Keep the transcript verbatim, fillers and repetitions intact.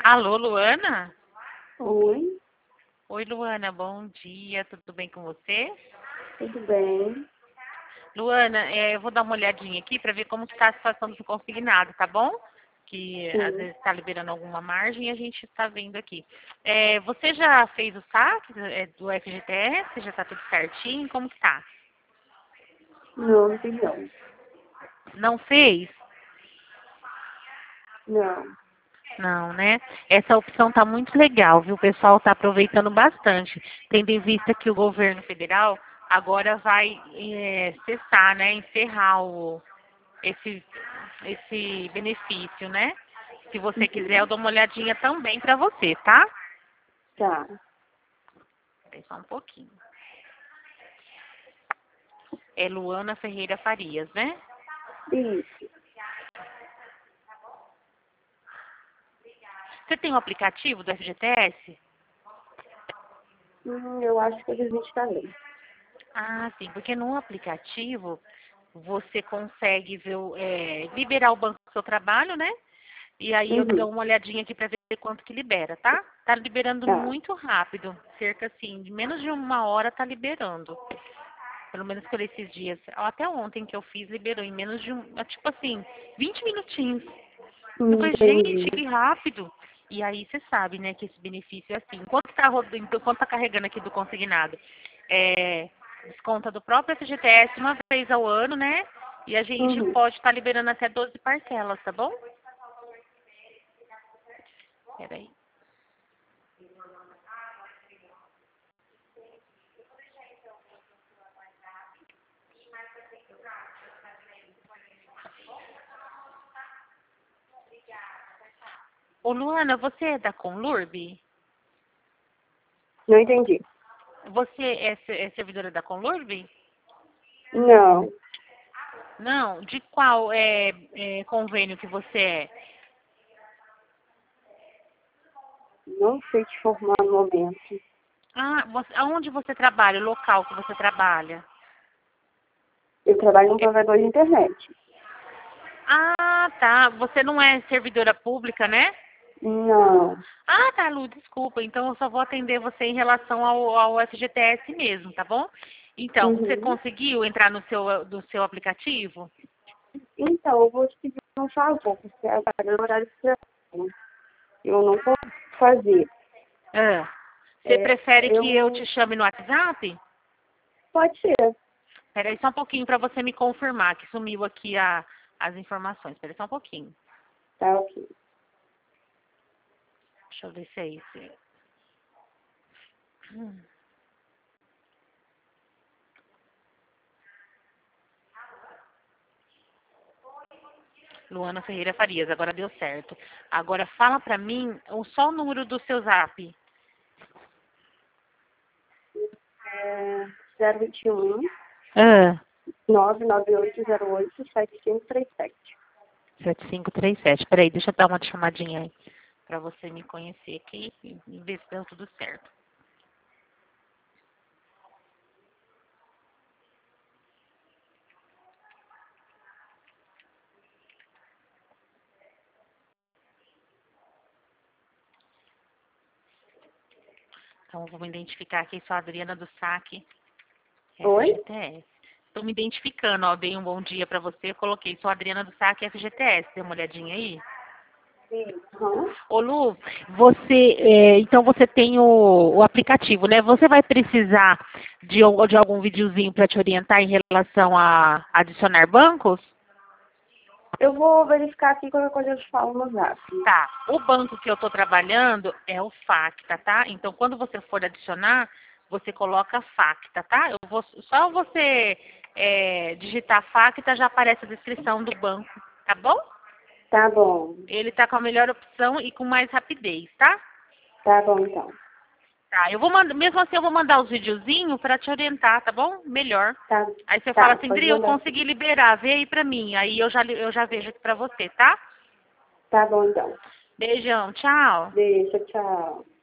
Alô, Luana? Oi, Oi, Luana, bom dia, tudo bem com você? tudo bem? Luana, é, eu vou dar uma olhadinha aqui para ver como está a situação do consignado, tá bom? Que às Sim. vezes está liberando alguma margem e a gente está vendo aqui. É, você já fez o saque é, do F G T S? Já está tudo certinho? Como que tá? Não, não fiz não. Não fez? Não. Não, né? Essa opção tá muito legal, viu? O pessoal está aproveitando bastante, tendo em vista que o governo federal agora vai é, cessar, né? Encerrar o, esse, esse benefício, né? Se você quiser, Uhum. eu dou uma olhadinha também para você, tá? Tá. Espera só um pouquinho. É Luana Ferreira Farias, né? Isso. Você tem o aplicativo do F G T S? Hum, eu acho que eu desinstalei. Ah, sim, porque no aplicativo você consegue ver, o- é, liberar o banco do seu trabalho, né? E aí eu Uhum. dou uma olhadinha aqui para ver quanto que libera, tá? Tá liberando Tá. muito rápido, cerca assim, de menos de uma hora tá liberando. Pelo menos por esses dias. Até ontem que eu fiz, liberou em menos de um, é tipo assim, vinte minutinhos. Eu Hum, falei, gente, Entendi. que rápido. E aí você sabe, né, que esse benefício é assim. Enquanto tá rodando, enquanto tá carregando aqui do consignado, é, desconta do próprio F G T S uma vez ao ano, né? E a gente Uhum. pode estar liberando até doze parcelas, tá bom? Peraí. Ô, Luana, você é da Conlurb? Não entendi. Você é, se- é servidora da Conlurb? Não. Não? De qual é, é, convênio que você é? Não sei te formar no momento. Ah, você, aonde você trabalha? O local que você trabalha? Eu trabalho num É- provedor de internet. ah, tá. Você não é servidora pública, né? Não. Ah, tá, Lu, desculpa. Então eu só vou atender você em relação ao, ao F G T S mesmo, tá bom? Então, você Uhum. conseguiu entrar no seu, do seu aplicativo? Então, eu vou te pedir um favor, porque agora é o horário que eu eu não posso fazer. Ah. Você É, prefere que eu te eu... chame no WhatsApp? Pode ser. Espera aí só um pouquinho para você me confirmar que sumiu aqui a, as informações. Espera aí só um pouquinho. Tá, ok. Deixa eu ver se é isso. Hum. Luana Ferreira Farias, agora deu certo. Agora fala pra mim o- só o número do seu zap. É zero vinte e um Ah, nove nove oito zero oito sete cinco três sete. sete cinco três sete. Peraí, deixa eu dar uma chamadinha aí pra você me conhecer aqui e e ver se deu tudo certo. Então, eu vou me identificar aqui, sou a Adriana do Saque Oi? F G T S. Estou me identificando, ó, dei um bom dia pra você, coloquei, sou a Adriana do Saque F G T S. Dê uma olhadinha aí. Sim. Aham. Ô Lu, você, é, então você tem o, o aplicativo, né? Você vai precisar de, al- de algum videozinho para te orientar em relação a adicionar bancos? Eu vou verificar aqui qualquer coisa eu te falo no zap. Tá. O banco que eu estou trabalhando é o Facta, tá? Então, quando você for adicionar, você coloca Facta, tá? Eu vou, só você é, digitar Facta, já aparece a descrição do banco, tá bom? Tá bom. Ele tá com a melhor opção e com mais rapidez, tá? Tá bom, então. Tá, eu vou mandar, mesmo assim eu vou mandar os videozinhos pra te orientar, tá bom? Melhor. Tá, Aí você fala tá. assim, Pode Dri, eu mandar sim. consegui liberar, vê aí pra mim. Aí eu já, li- eu já vejo aqui pra você, tá? Tá bom, então. Beijão, tchau. Deixa, tchau.